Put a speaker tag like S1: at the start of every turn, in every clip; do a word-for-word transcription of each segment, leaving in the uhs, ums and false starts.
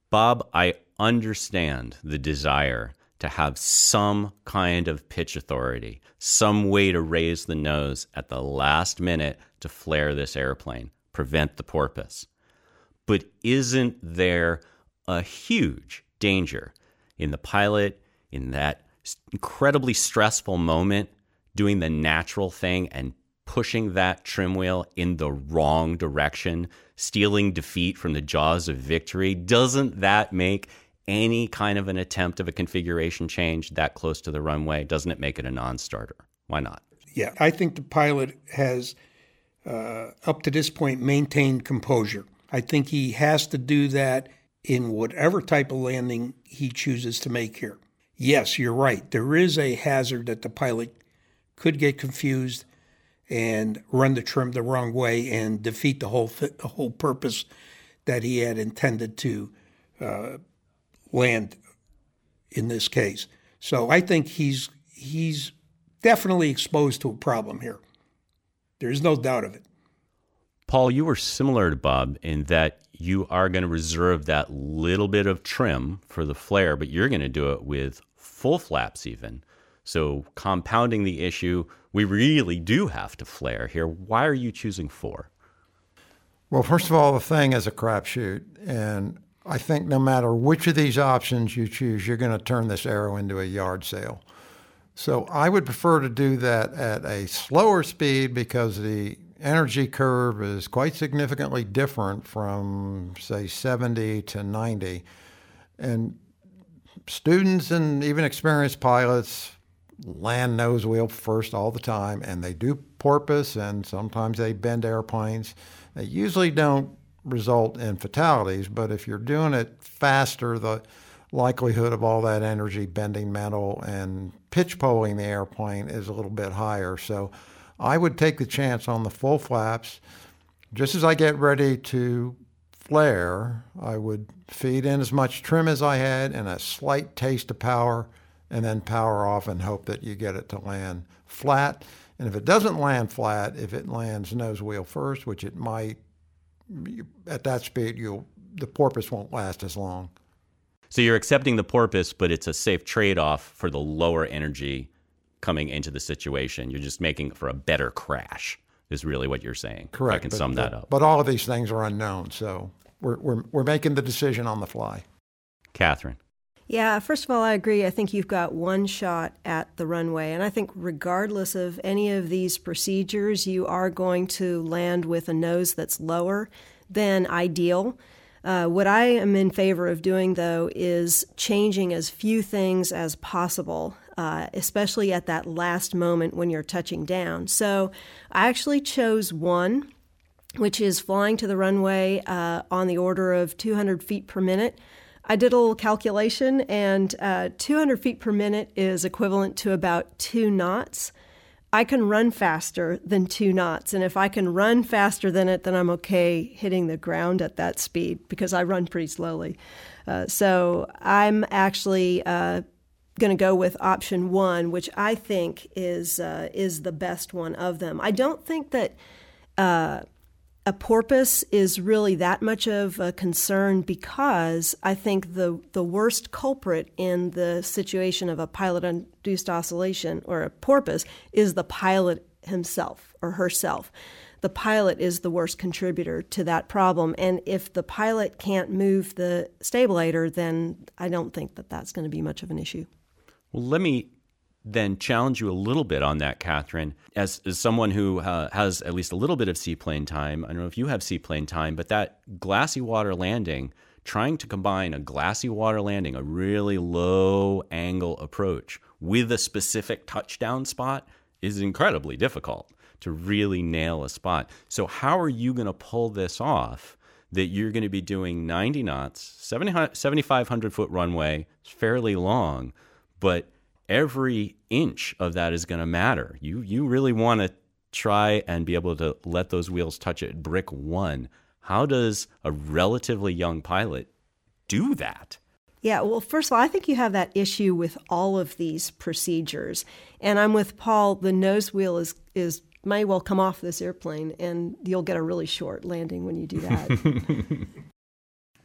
S1: Bob, I understand the desire to have some kind of pitch authority, some way to raise the nose at the last minute to flare this airplane, prevent the porpoise. But isn't there a huge danger in the pilot, in that incredibly stressful moment, doing the natural thing and pushing that trim wheel in the wrong direction, stealing defeat from the jaws of victory? Doesn't that make any kind of an attempt of a configuration change that close to the runway, doesn't it make it a non-starter? Why not?
S2: Yeah, I think the pilot has, uh, up to this point, maintained composure. I think he has to do that in whatever type of landing he chooses to make here. Yes, you're right. There is a hazard that the pilot could get confused and run the trim the wrong way and defeat the whole th- the whole purpose that he had intended to uh, land in this case. So I think he's he's definitely exposed to a problem here. There's no doubt of it.
S1: Paul, you were similar to Bob in that you are going to reserve that little bit of trim for the flare, but you're going to do it with full flaps even. So compounding the issue, we really do have to flare here. Why are you choosing four?
S3: Well, first of all, the thing is a crapshoot. And I think no matter which of these options you choose, you're going to turn this aero into a yard sale. So I would prefer to do that at a slower speed because the energy curve is quite significantly different from, say, seventy to ninety. And students and even experienced pilots land nose wheel first all the time, and they do porpoise, and sometimes they bend airplanes. They usually don't result in fatalities, but if you're doing it faster, the likelihood of all that energy bending metal and pitch poling the airplane is a little bit higher. So I would take the chance on the full flaps. Just as I get ready to flare, I would feed in as much trim as I had and a slight taste of power, and then power off and hope that you get it to land flat. And if it doesn't land flat, if it lands nose wheel first, which it might, at that speed, you'll the porpoise won't last as long.
S1: So you're accepting the porpoise, but it's a safe trade-off for the lower energy coming into the situation. You're just making it for a better crash, is really what you're saying.
S3: Correct.
S1: I can
S3: but,
S1: sum
S3: but,
S1: that up.
S3: But all of these things are unknown, so we're we're we're making the decision on the fly.
S1: Catherine.
S4: Yeah, first of all, I agree. I think you've got one shot at the runway. And I think regardless of any of these procedures, you are going to land with a nose that's lower than ideal. Uh, what I am in favor of doing, though, is changing as few things as possible, uh, especially at that last moment when you're touching down. So I actually chose one, which is flying to the runway uh, on the order of two hundred feet per minute. I did a little calculation, and uh, two hundred feet per minute is equivalent to about two knots. I can run faster than two knots, and if I can run faster than it, then I'm okay hitting the ground at that speed because I run pretty slowly. Uh, so I'm actually uh, going to go with option one, which I think is uh, is the best one of them. I don't think that uh, a porpoise is really that much of a concern because I think the, the worst culprit in the situation of a pilot-induced oscillation or a porpoise is the pilot himself or herself. The pilot is the worst contributor to that problem, and if the pilot can't move the stabilator, then I don't think that that's going to be much of an issue.
S1: Well, let me then challenge you a little bit on that, Catherine. As, as someone who uh, has at least a little bit of seaplane time, I don't know if you have seaplane time, but that glassy water landing, trying to combine a glassy water landing, a really low angle approach with a specific touchdown spot is incredibly difficult to really nail a spot. So how are you going to pull this off that you're going to be doing ninety knots, seventy-five hundred foot runway, it's fairly long, but every inch of that is going to matter. You you really want to try and be able to let those wheels touch at brick one. How does a relatively young pilot do that?
S4: Yeah, well, first of all, I think you have that issue with all of these procedures. And I'm with Paul, the nose wheel is is may well come off this airplane, and you'll get a really short landing when you do that.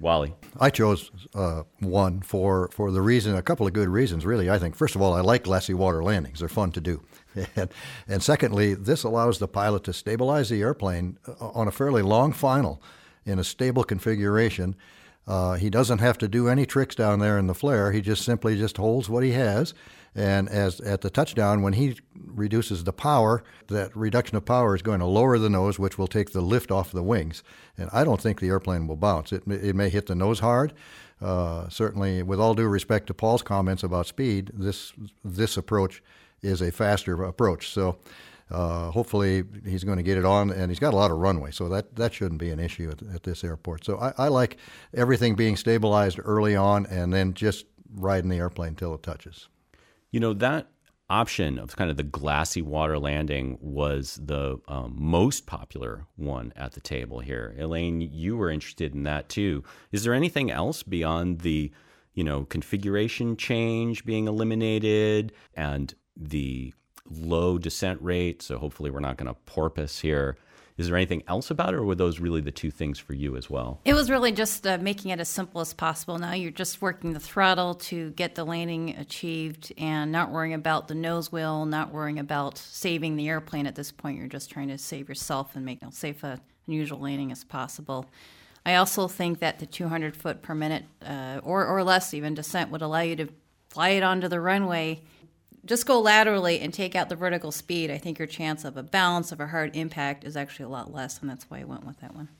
S1: Wally?
S5: I chose uh, one for, for the reason, a couple of good reasons, really, I think. First of all, I like glassy water landings. They're fun to do. And, and secondly, this allows the pilot to stabilize the airplane on a fairly long final in a stable configuration. Uh, he doesn't have to do any tricks down there in the flare. He just simply just holds what he has. And as at the touchdown, when he reduces the power, that reduction of power is going to lower the nose, which will take the lift off the wings. And I don't think the airplane will bounce. It, it may hit the nose hard. Uh, certainly, with all due respect to Paul's comments about speed, this this approach is a faster approach. So uh, hopefully he's going to get it on, and he's got a lot of runway, so that, that shouldn't be an issue at, at this airport. So I, I like everything being stabilized early on and then just riding the airplane till it touches.
S1: You know, that option of kind of the glassy water landing was the um, most popular one at the table here. Elaine, you were interested in that too. Is there anything else beyond the, you know, configuration change being eliminated and the low descent rate? So hopefully we're not going to porpoise here. Is there anything else about it, or were those really the two things for you as well?
S6: It was really just uh, making it as simple as possible. Now you're just working the throttle to get the landing achieved and not worrying about the nose wheel, not worrying about saving the airplane at this point. You're just trying to save yourself and make as safe a unusual landing as possible. I also think that the two hundred foot per minute uh, or, or less even descent would allow you to fly it onto the runway. Just go laterally and take out the vertical speed. I think your chance of a bounce, of a hard impact, is actually a lot less, and that's why I went with that one.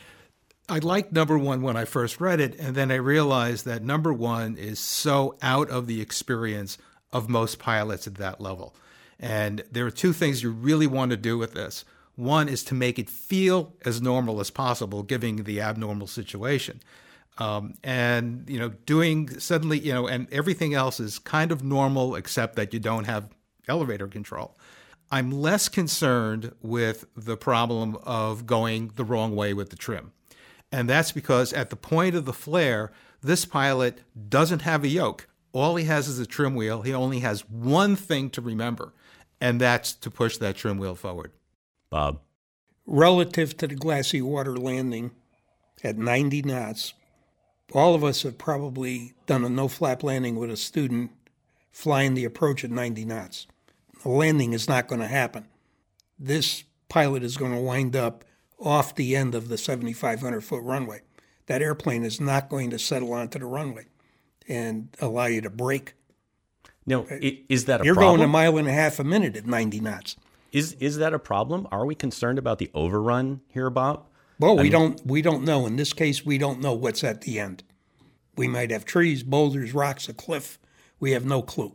S7: I liked number one when I first read it, and then I realized that number one is so out of the experience of most pilots at that level. And there are two things you really want to do with this. One is to make it feel as normal as possible, given the abnormal situation. Um, and, you know, doing suddenly, you know, and everything else is kind of normal except that you don't have elevator control. I'm less concerned with the problem of going the wrong way with the trim. And that's because at the point of the flare, this pilot doesn't have a yoke. All he has is a trim wheel. He only has one thing to remember, and that's to push that trim wheel forward.
S1: Bob?
S2: Relative to the glassy water landing at ninety knots, all of us have probably done a no-flap landing with a student flying the approach at ninety knots. The landing is not going to happen. This pilot is going to wind up off the end of the seventy-five hundred foot runway. That airplane is not going to settle onto the runway and allow you to brake.
S1: Now, is that a
S2: You're
S1: problem?
S2: going a mile and a half a minute at ninety knots.
S1: Is is that a problem? Are we concerned about the overrun here, Bob?
S2: Well, we
S1: I mean,
S2: don't we don't know. In this case, we don't know what's at the end. We might have trees, boulders, rocks, a cliff. We have no clue.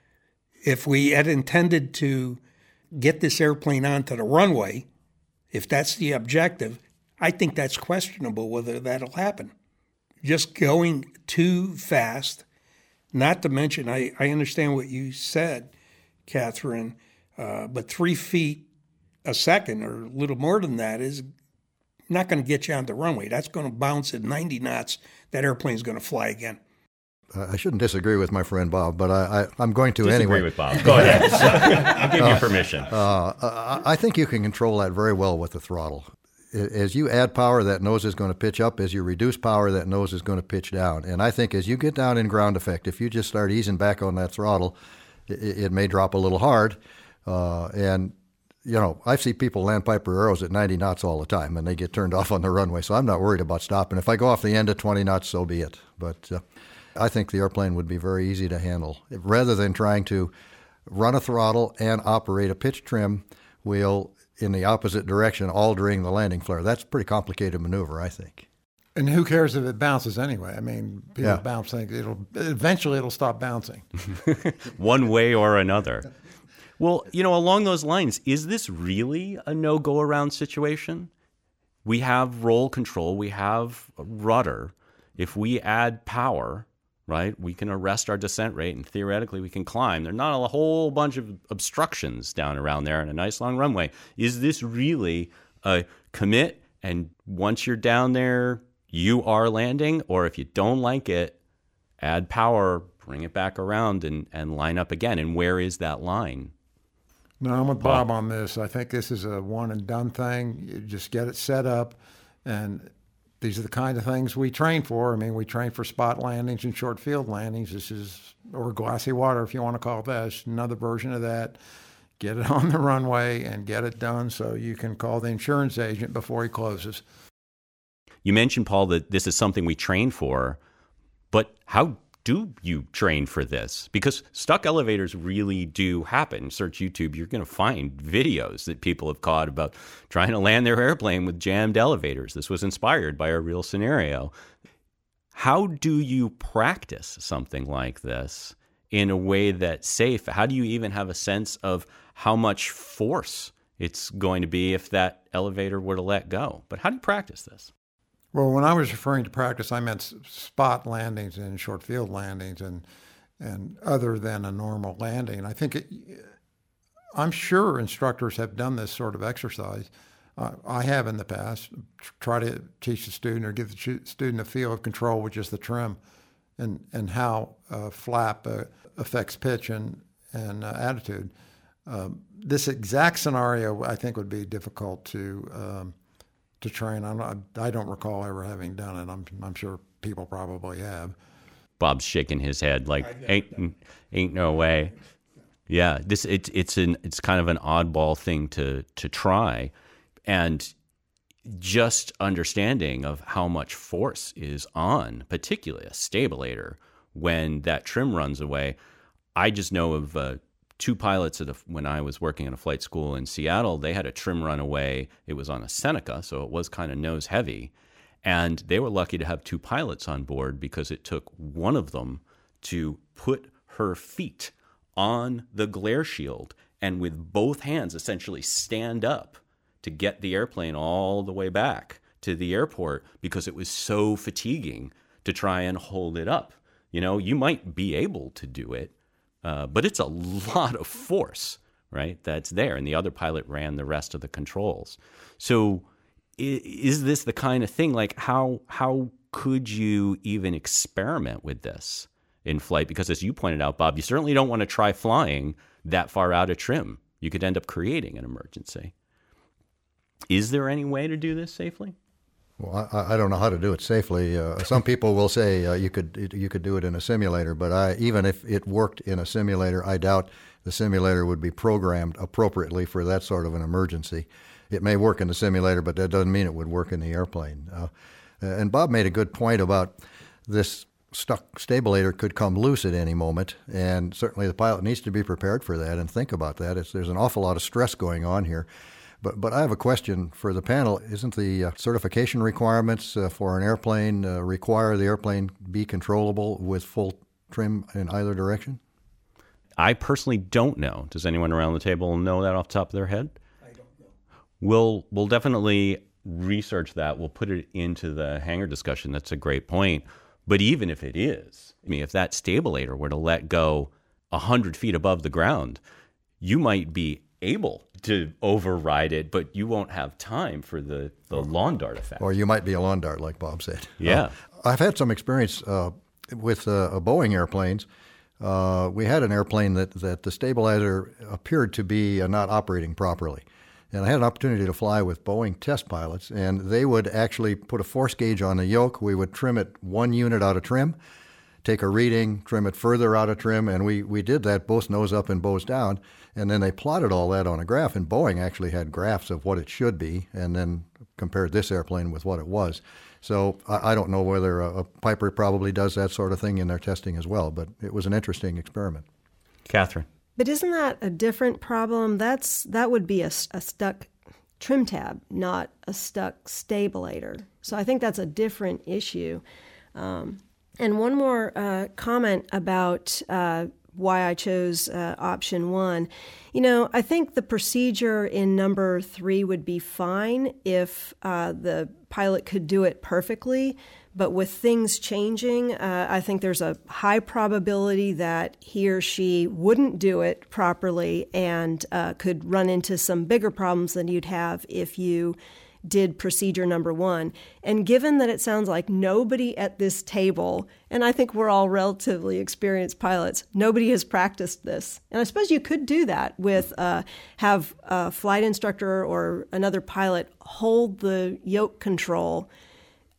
S2: If we had intended to get this airplane onto the runway, if that's the objective, I think that's questionable whether that'll happen. Just going too fast, not to mention, I, I understand what you said, Catherine, uh, but three feet a second or a little more than that is not going to get you on the runway. That's going to bounce at ninety knots. That airplane's going to fly again.
S5: Uh, I shouldn't disagree with my friend Bob, but I, I, I'm going to
S1: Disagree
S5: anyway.
S1: with Bob. Go ahead. I'll give you permission.
S5: Uh, I think you can control that very well with the throttle. As you add power, that nose is going to pitch up. As you reduce power, that nose is going to pitch down. And I think as you get down in ground effect, if you just start easing back on that throttle, it, it may drop a little hard. Uh, and, you know, I see people land Piper Arrows at ninety knots all the time, and they get turned off on the runway. So I'm not worried about stopping. If I go off the end at twenty knots, so be it. But uh, I think the airplane would be very easy to handle. Rather than trying to run a throttle and operate a pitch trim wheel in the opposite direction all during the landing flare. That's a pretty complicated maneuver, I think.
S3: And who cares if it bounces anyway? I mean, people
S5: Yeah.
S3: bounce things. It'll eventually it'll stop bouncing.
S1: One way or another. Well, you know, along those lines, is this really a no-go-around situation? We have roll control. We have rudder. If we add power, right, we can arrest our descent rate, and theoretically we can climb. There are not a whole bunch of obstructions down around there and a nice long runway. Is this really a commit, and once you're down there, you are landing? Or if you don't like it, add power, bring it back around and, and line up again? And where is that line?
S3: No, I'm with Bob on this. I think this is a one and done thing. You just get it set up, and these are the kind of things we train for. I mean, we train for spot landings and short field landings. This is, or glassy water, if you want to call it that. It's another version of that. Get it on the runway and get it done so you can call the insurance agent before he closes.
S1: You mentioned, Paul, that this is something we train for, but how do you train for this? Because stuck elevators really do happen. Search YouTube, you're going to find videos that people have caught about trying to land their airplane with jammed elevators. This was inspired by a real scenario. How do you practice something like this in a way that's safe? How do you even have a sense of how much force it's going to be if that elevator were to let go? But how do you practice this?
S3: Well, when I was referring to practice, I meant spot landings and short field landings and and other than a normal landing. I think it, I'm sure instructors have done this sort of exercise. Uh, I have in the past. Try to teach the student or give the student a feel of control with just the trim and, and how uh, flap uh, affects pitch and, and uh, attitude. Um, this exact scenario, I think, would be difficult to um, to train. I'm not, I don't recall ever having done it. I'm I'm sure people probably have.
S1: Bob's shaking his head like ain't ain't no way. Yeah, this it's it's an it's kind of an oddball thing to to try, and just understanding of how much force is on, particularly a stabilator, when that trim runs away. I just know of uh, two pilots at a, when I was working at a flight school in Seattle. They had a trim run away. It was on a Seneca, so it was kind of nose heavy. And they were lucky to have two pilots on board because it took one of them to put her feet on the glare shield and with both hands essentially stand up to get the airplane all the way back to the airport because it was so fatiguing to try and hold it up. You know, you might be able to do it, Uh, but it's a lot of force, right, that's there. And the other pilot ran the rest of the controls. So is, is this the kind of thing, like how how could you even experiment with this in flight? Because as you pointed out, Bob, you certainly don't want to try flying that far out of trim. You could end up creating an emergency. Is there any way to do this safely?
S5: Well, I, I don't know how to do it safely. Uh, some people will say uh, you could you could do it in a simulator, but I, even if it worked in a simulator, I doubt the simulator would be programmed appropriately for that sort of an emergency. It may work in the simulator, but that doesn't mean it would work in the airplane. Uh, and Bob made a good point about this stuck stabilator could come loose at any moment, and certainly the pilot needs to be prepared for that and think about that. It's, there's an awful lot of stress going on here. But but I have a question for the panel. Isn't the uh, certification requirements uh, for an airplane uh, require the airplane be controllable with full trim in either direction?
S1: I personally don't know. Does anyone around the table know that off the top of their head?
S2: I don't know.
S1: We'll, we'll definitely research that. We'll put it into the hangar discussion. That's a great point. But even if it is, I mean, if that stabilator were to let go one hundred feet above the ground, you might be able to override it, but you won't have time for the, the lawn dart effect.
S5: Or you might be a lawn dart, like Bob said.
S1: Yeah.
S5: Uh, I've had some experience uh, with uh, Boeing airplanes. Uh, we had an airplane that, that the stabilizer appeared to be uh, not operating properly. And I had an opportunity to fly with Boeing test pilots, and they would actually put a force gauge on the yoke. We would trim it one unit out of trim, take a reading, trim it further out of trim, and we, we did that both nose up and bows down. And then they plotted all that on a graph, and Boeing actually had graphs of what it should be and then compared this airplane with what it was. So I, I don't know whether a, a Piper probably does that sort of thing in their testing as well, but it was an interesting experiment.
S1: Catherine.
S4: But isn't that a different problem? That's that would be a, a stuck trim tab, not a stuck stabilator. So I think that's a different issue. Um, and one more uh, comment about uh, why I chose uh, option one. You know, I think the procedure in number three would be fine if uh, the pilot could do it perfectly. But with things changing, uh, I think there's a high probability that he or she wouldn't do it properly and uh, could run into some bigger problems than you'd have if you did procedure number one. And given that it sounds like nobody at this table, and I think we're all relatively experienced pilots, nobody has practiced this. And I suppose you could do that with uh, have a flight instructor or another pilot hold the yoke control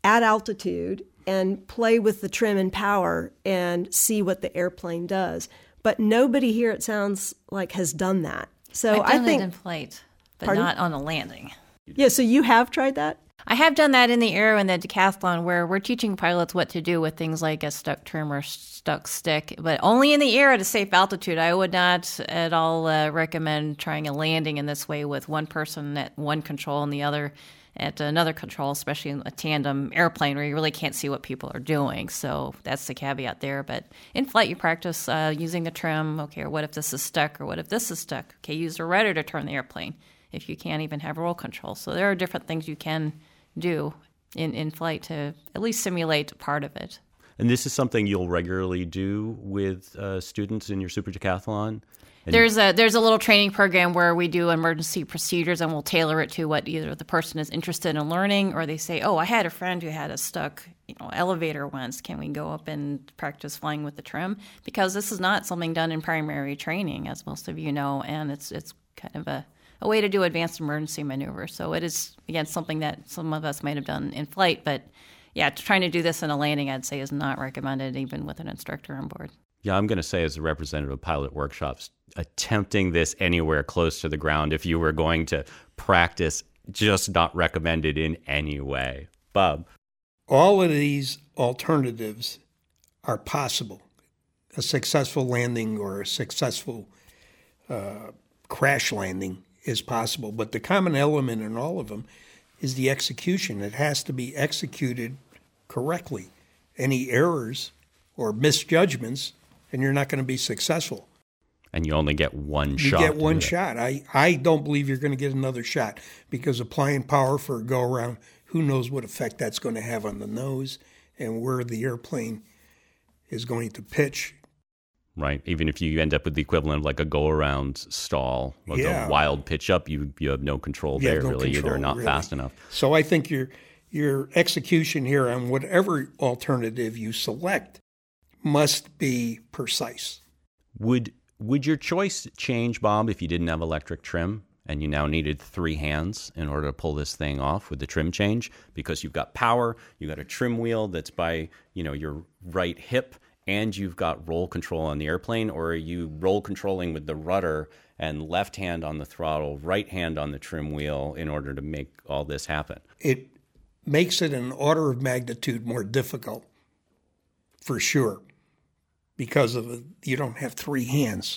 S4: at altitude and play with the trim and power and see what the airplane does. But nobody here, it sounds like, has done that. So
S6: I've done
S4: I think
S6: it in flight, but
S4: Pardon?
S6: not on a landing.
S4: Yeah, so you have tried that?
S6: I have done that in the air and the decathlon, where we're teaching pilots what to do with things like a stuck trim or stuck stick, but only in the air at a safe altitude. I would not at all uh, recommend trying a landing in this way with one person at one control and the other at another control, especially in a tandem airplane where you really can't see what people are doing. So that's the caveat there. But in flight, you practice uh, using the trim. Okay, or what if this is stuck, or what if this is stuck? Okay, use the rudder to turn the airplane if you can't even have roll control. So there are different things you can do in, in flight to at least simulate part of it.
S1: And this is something you'll regularly do with uh, students in your Super Decathlon? And
S6: there's a there's a little training program where we do emergency procedures, and we'll tailor it to what either the person is interested in learning, or they say, oh, I had a friend who had a stuck you know, elevator once. Can we go up and practice flying with the trim? Because this is not something done in primary training, as most of you know, and it's it's kind of a a way to do advanced emergency maneuver. So it is, again, something that some of us might have done in flight. But, yeah, trying to do this in a landing, I'd say, is not recommended, even with an instructor on board.
S1: Yeah, I'm going to say, as a representative of pilot workshops, attempting this anywhere close to the ground, if you were going to practice, just not recommended in any way. Bob?
S2: All of these alternatives are possible. A successful landing or a successful uh, crash landing is possible, but the common element in all of them is the execution. It has to be executed correctly. Any errors or misjudgments, and you're not going to be successful.
S1: And you only get one
S2: you
S1: shot.
S2: You get one shot. I, I don't believe you're going to get another shot, because applying power for a go-around, who knows what effect that's going to have on the nose and where the airplane is going to pitch.
S1: Right. Even if you end up with the equivalent of like a go-around stall, like
S2: yeah.
S1: a wild pitch up, you you have no control
S2: you
S1: there,
S2: no
S1: really.
S2: Control,
S1: They're not
S2: really.
S1: fast enough.
S2: So I think your your execution here on whatever alternative you select must be precise.
S1: Would would your choice change, Bob, if you didn't have electric trim and you now needed three hands in order to pull this thing off with the trim change? Because you've got power, you've got a trim wheel that's by, you know, your right hip, and you've got roll control on the airplane, or are you roll controlling with the rudder and left hand on the throttle, right hand on the trim wheel in order to make all this happen?
S2: It makes it an order of magnitude more difficult, for sure, because of you don't have three hands.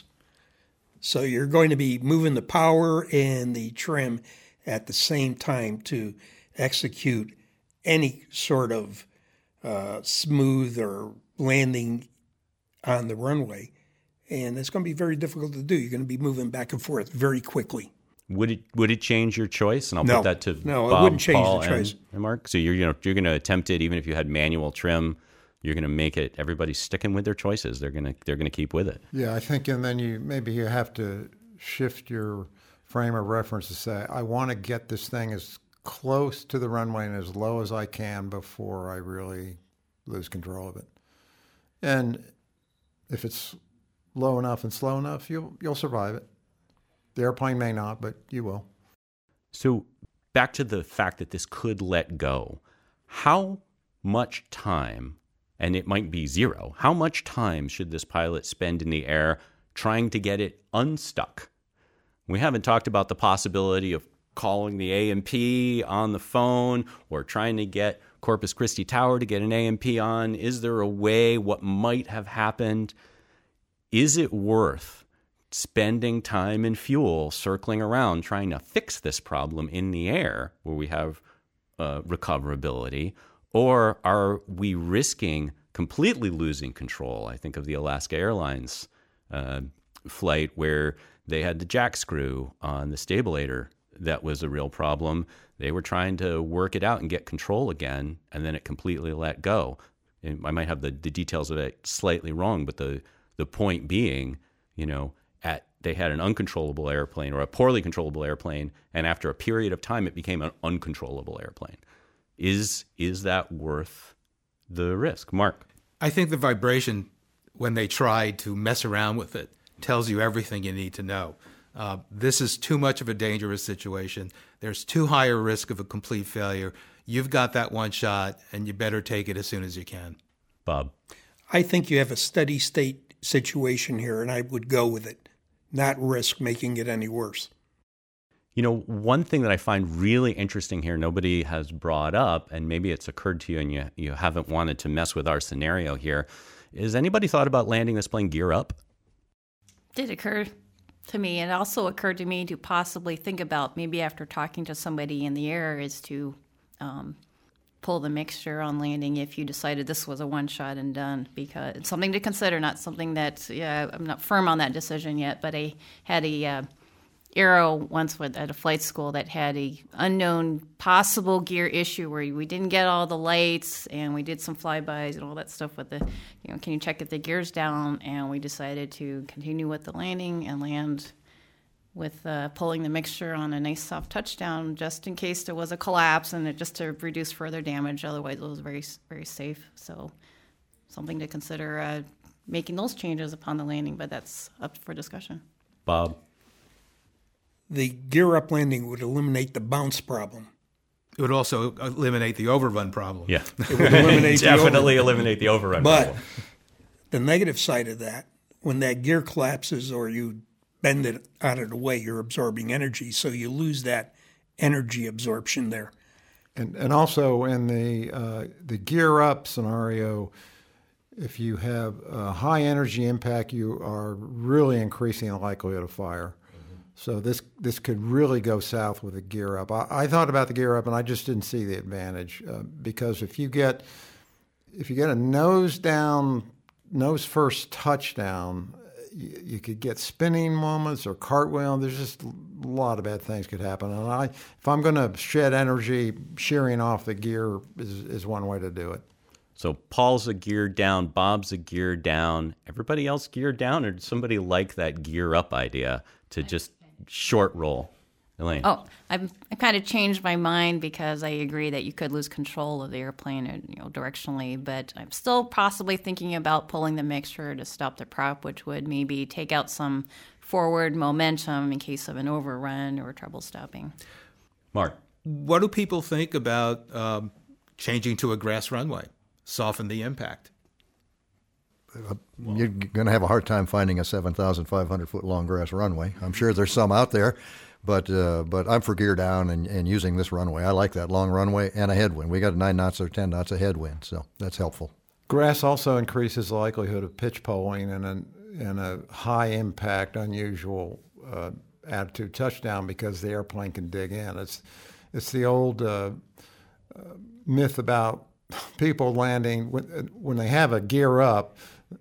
S2: So you're going to be moving the power and the trim at the same time to execute any sort of uh, smooth or landing on the runway, and it's going to be very difficult to do. You're going to be moving back and forth very quickly.
S1: Would it would it change your choice? And I'll
S2: no,
S1: put that to
S2: no,
S1: Bob,
S2: it wouldn't change
S1: Paul,
S2: the choice.
S1: And, and Mark. So you're you know you're going to attempt it even if you had manual trim. You're going to make it. Everybody's sticking with their choices. They're going to they're going to keep with it.
S3: Yeah, I think, and then you maybe you have to shift your frame of reference to say, I want to get this thing as close to the runway and as low as I can before I really lose control of it. And if it's low enough and slow enough, you'll you'll survive it. The airplane may not, but you will.
S1: So back to the fact that this could let go. How much time, and it might be zero, how much time should this pilot spend in the air trying to get it unstuck? We haven't talked about the possibility of calling the A M P on the phone or trying to get Corpus Christi Tower to get an A M P on. Is there a way? What might have happened? Is it worth spending time and fuel circling around trying to fix this problem in the air where we have uh, recoverability? Or are we risking completely losing control? I think of the Alaska Airlines uh, flight where they had the jack screw on the stabilator. That was a real problem. They were trying to work it out and get control again, and then it completely let go. And I might have the, the details of it slightly wrong, but the, the point being, you know, at they had an uncontrollable airplane or a poorly controllable airplane, and after a period of time, it became an uncontrollable airplane. Is is that worth the risk? Mark?
S7: I think the vibration, when they tried to mess around with it, tells you everything you need to know. Uh, this is too much of a dangerous situation. There's too high a risk of a complete failure. you've got that one shot, and you better take it as soon as you can.
S1: Bob?
S2: I think you have a steady state situation here, and I would go with it, not risk making it any worse.
S1: You know, one thing that I find really interesting here, nobody has brought up, and maybe it's occurred to you and you, you haven't wanted to mess with our scenario here, is anybody thought about landing this plane gear up?
S6: Did occur to me. It also occurred to me to possibly think about, maybe after talking to somebody in the air, is to um, pull the mixture on landing if you decided this was a one shot and done, because it's something to consider, not something that, yeah, I'm not firm on that decision yet, but I had a uh, Aero once with, at a flight school that had a unknown possible gear issue where we didn't get all the lights, and we did some flybys and all that stuff with the, you know, can you check if the gear's down? And we decided to continue with the landing and land with uh, pulling the mixture on a nice soft touchdown, just in case there was a collapse, and it, just to reduce further damage. Otherwise, it was very, very safe. So something to consider uh, making those changes upon the landing, but that's up for discussion.
S1: Bob?
S2: The gear up landing would eliminate the bounce problem.
S7: It would also eliminate the overrun problem.
S1: Yeah.
S2: It would eliminate the
S1: Definitely
S2: overrun.
S1: eliminate the overrun
S2: But
S1: problem.
S2: the negative side of that, when that gear collapses or you bend it out of the way, you're absorbing energy, so you lose that energy absorption there.
S3: And and also in the uh, the gear up scenario, if you have a high energy impact, you are really increasing the likelihood of fire. So this this could really go south with a gear up. I, I thought about the gear up, and I just didn't see the advantage uh, because if you get if you get a nose down, nose first touchdown, you, you could get spinning moments or cartwheel. There's just a lot of bad things could happen. And I, if I'm going to shed energy, shearing off the gear is is one way to do it.
S1: So Paul's a gear down, Bob's a gear down. Everybody else geared down, or did somebody like that gear up idea to just short roll? Elaine?
S6: Oh, I've, I kind of changed my mind because I agree that you could lose control of the airplane, you know, directionally, but I'm still possibly thinking about pulling the mixture to stop the prop, which would maybe take out some forward momentum in case of an overrun or trouble stopping.
S1: Mark?
S7: What do people think about um, changing to a grass runway? Soften the impact.
S5: You're going to have a hard time finding a seven thousand five hundred foot long grass runway. I'm sure there's some out there, but uh, but I'm for gear down and, and using this runway. I like that long runway and a headwind. We got nine knots or ten knots of headwind, so that's helpful.
S3: Grass also increases the likelihood of pitch poling and a, and a high impact, unusual uh, attitude touchdown because the airplane can dig in. It's it's the old uh, uh, myth about people landing when, when they have a gear up.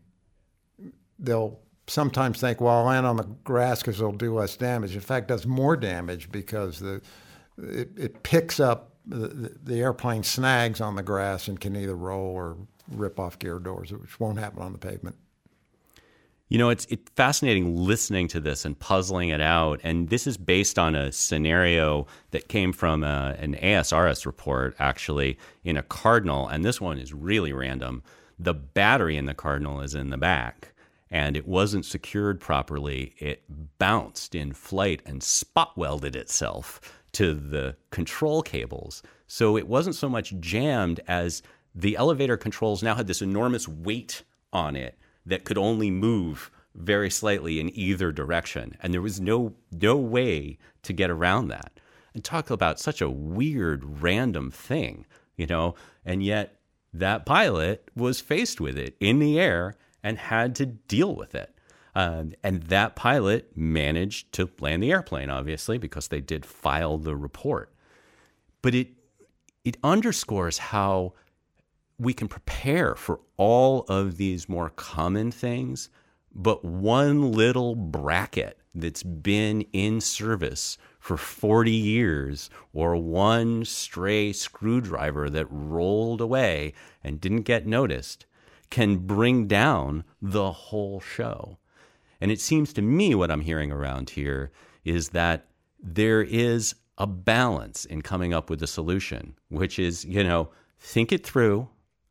S3: They'll sometimes think, well, I'll land on the grass because it'll do less damage. In fact, it does more damage because the it, it picks up, the, the airplane snags on the grass and can either roll or rip off gear doors, which won't happen on the pavement.
S1: You know, it's it's fascinating listening to this and puzzling it out. And this is based on a scenario that came from a, an A S R S report, actually, in a Cardinal. And this one is really random. The battery in the Cardinal is in the back, and it wasn't secured properly. It bounced in flight and spot welded itself to the control cables. So it wasn't so much jammed as the elevator controls now had this enormous weight on it that could only move very slightly in either direction. And there was no no way to get around that. And talk about such a weird, random thing, you know, and yet that pilot was faced with it in the air and had to deal with it. Um, and that pilot managed to land the airplane, obviously, because they did file the report. But it it underscores how we can prepare for all of these more common things, but one little bracket that's been in service for forty years, or one stray screwdriver that rolled away and didn't get noticed, can bring down the whole show. And it seems to me what I'm hearing around here is that there is a balance in coming up with a solution, which is, you know, think it through,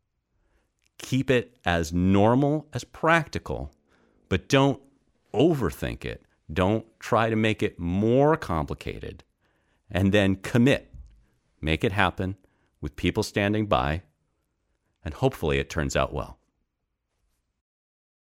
S1: keep it as normal as practical, but don't overthink it. Don't try to make it more complicated, and then commit. Make it happen with people standing by, and hopefully it turns out well.